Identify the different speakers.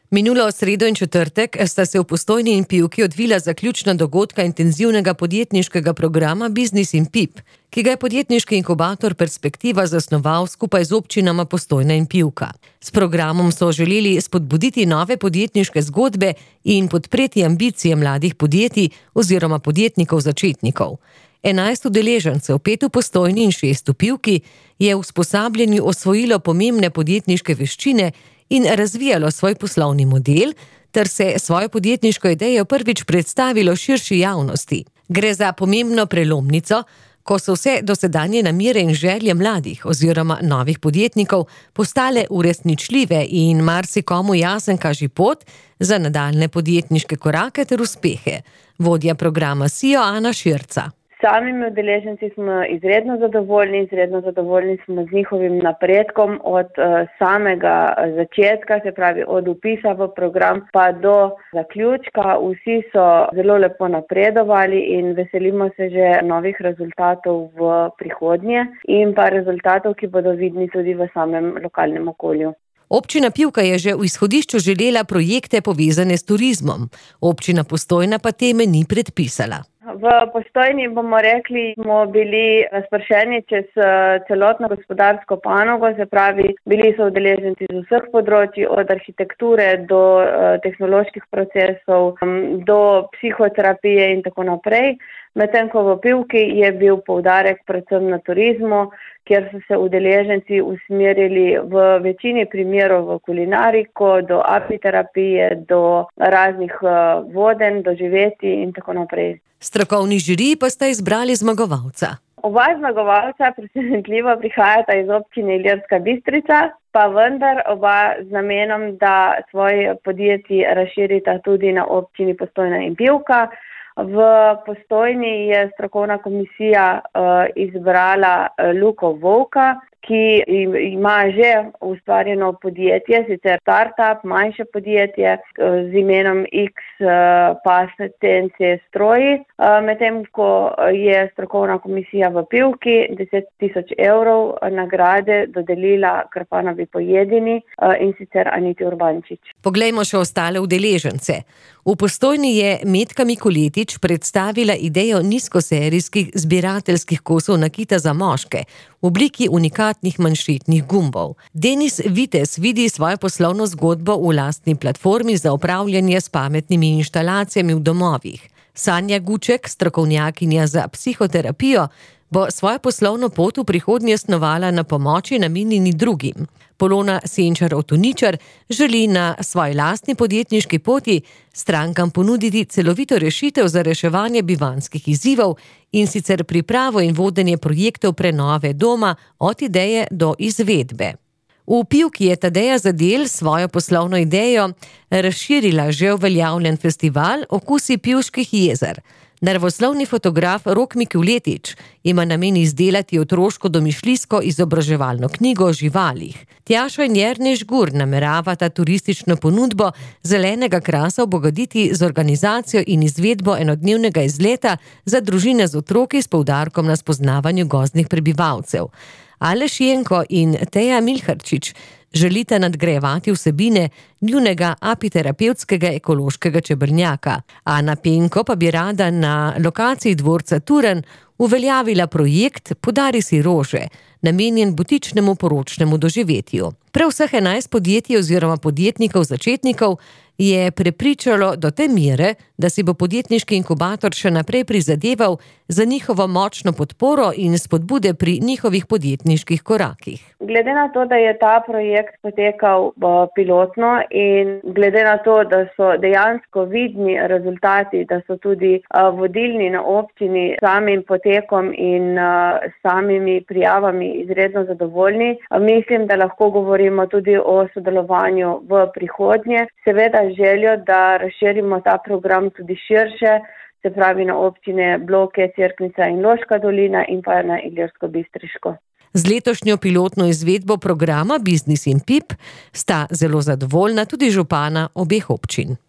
Speaker 1: Minulo sredo in četrtek sta se v Postojni in Pivki odvila zaključna dogodka intenzivnega podjetniškega programa Biznis in Pip, ki ga je podjetniški inkubator Perspektiva zasnoval skupaj z občinama Postojna in Pivka. S programom so želeli spodbuditi nove podjetniške zgodbe in podpreti ambicije mladih podjetij oziroma podjetnikov začetnikov. 11 udeležencev, 5 v Postojni in 6 v Pivki, je v usposabljanju osvojilo pomembne podjetniške veščine in razvijalo svoj poslovni model, ter se svojo podjetniško idejo prvič predstavilo širši javnosti. Gre za pomembno prelomnico, ko so vse dosedanje namere in želje mladih oziroma novih podjetnikov postale uresničljive in marsikomu jasen kaže pot za nadaljne podjetniške korake ter uspehe. Vodja programa SIO Ana Širca.
Speaker 2: Samimi udeleženci smo izredno zadovoljni smo z njihovim napredkom od samega začetka, se pravi od vpisa v program pa do zaključka. Vsi so zelo lepo napredovali in veselimo se že novih rezultatov v prihodnje in pa rezultatov, ki bodo vidni tudi v samem lokalnem okolju.
Speaker 1: Občina Pivka je že v izhodišču želela projekte povezane s turizmom, občina Postojna pa teme ni predpisala.
Speaker 2: V Postojni, bomo rekli, smo bili razpršeni čez celotno gospodarsko panogo, se pravi, bili so udeleženci z vseh področji, od arhitekture do tehnoloških procesov, do psihoterapije in tako naprej. Medtem ko v Pivki je bil poudarek predvsem na turizmu, kjer so se udeleženci usmerili v večini primerov v kulinariko, do apiterapije, do raznih vodenj, doživetij in tako naprej.
Speaker 1: Strokovni žiriji pa sta izbrali zmagovalca.
Speaker 2: Oba zmagovalca presenetljivo prihajata iz občine Ilirska Bistrica, pa vendar oba z namenom, da svoje podjetje razširita tudi na občini Postojna in Pivka. V Postojni je strokovna komisija izbrala Luko Vovka, ki ima že ustvarjeno podjetje, sicer startup, manjše podjetje z imenom X Patenc Stroji, medtem ko je strokovna komisija v Pivki 10.000 evrov nagrade dodelila Krpanovi pojedini in sicer Aniti Urbančič.
Speaker 1: Poglejmo še ostale udeležence. V Postojni je Metka Mikuletič predstavila idejo nizkoserijskih zbirateljskih kosov nakita za moške v obliki unikatnih manšetnih gumbov. Denis Vitez vidi svojo poslovno zgodbo v lastni platformi za upravljanje s pametnimi inštalacijami v domovih. Sanja Guček, strokovnjakinja za psihoterapijo, bo svojo poslovno pot v prihodnje snovala na pomoči namenjeni drugim. Polona Senčar-Otoničar želi na svoji lastni podjetniški poti strankam ponuditi celovito rešitev za reševanje bivanjskih izzivov in sicer pripravo in vodenje projektov prenove doma od ideje do izvedbe. V Pivki je Tadeja Zadel svojo poslovno idejo razširila že uveljavljen festival Okusi Pivških jezer. Naravoslovni fotograf Rok Mikuletič ima namen izdelati otroško domišljijsko izobraževalno knjigo o živalih. Tjaša in Jernej Žgur nameravata turistično ponudbo zelenega krasa obogatiti z organizacijo in izvedbo enodnevnega izleta za družine z otroki s poudarkom na spoznavanju gozdnih prebivalcev. Aleš Jenko in Teja Milharčič želita nadgrajevati vsebine njunega apiterapevtskega ekološkega čebelnjaka. Ana Penko pa bi rada na lokaciji dvorca Turen uveljavila projekt Podari si rože, namenjen butičnemu poročnemu doživetju. Prav vseh 11 podjetij oziroma podjetnikov začetnikov je prepričalo do te mere, da si bo podjetniški inkubator še naprej prizadeval za njihovo močno podporo in spodbude pri njihovih podjetniških korakih.
Speaker 2: Glede na to, da je ta projekt potekal pilotno in glede na to, da so dejansko vidni rezultati, da so tudi vodilni na občini samim potekom in samimi prijavami izredno zadovoljni, mislim, da lahko govorimo tudi o sodelovanju v prihodnje. Seveda željo, da razširimo ta program tudi širše, se pravi na občine Bloke, Cerknica in Loška dolina in pa na Ilirsko Bistriško.
Speaker 1: Z letošnjo pilotno izvedbo programa Biznis in Pip sta zelo zadovoljna tudi župana obeh občin.